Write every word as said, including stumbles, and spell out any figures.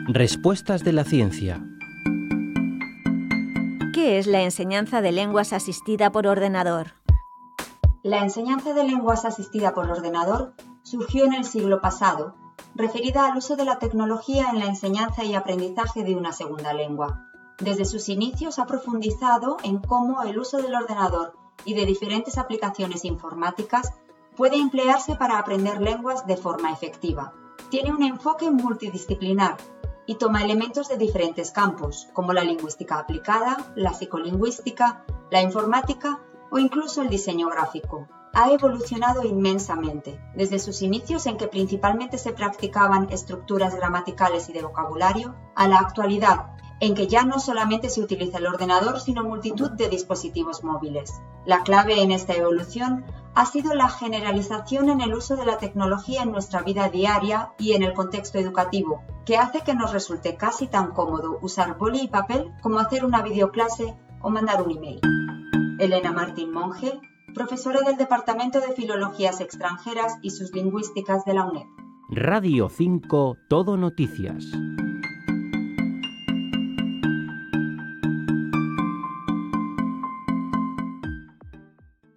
Respuestas de la ciencia. ¿Qué es la enseñanza de lenguas asistida por ordenador? La enseñanza de lenguas asistida por ordenador surgió en el siglo pasado, referida al uso de la tecnología en la enseñanza y aprendizaje de una segunda lengua. Desde sus inicios ha profundizado en cómo el uso del ordenador y de diferentes aplicaciones informáticas puede emplearse para aprender lenguas de forma efectiva. Tiene un enfoque multidisciplinar y toma elementos de diferentes campos, como la lingüística aplicada, la psicolingüística, la informática o incluso el diseño gráfico. Ha evolucionado inmensamente, desde sus inicios en que principalmente se practicaban estructuras gramaticales y de vocabulario, a la actualidad, en que ya no solamente se utiliza el ordenador, sino multitud de dispositivos móviles. La clave en esta evolución ha sido la generalización en el uso de la tecnología en nuestra vida diaria y en el contexto educativo, que hace que nos resulte casi tan cómodo usar boli y papel como hacer una videoclase o mandar un email. Elena Martín Monge, profesora del Departamento de Filologías Extranjeras y sus Lingüísticas de la UNED. Radio cinco, Todo Noticias.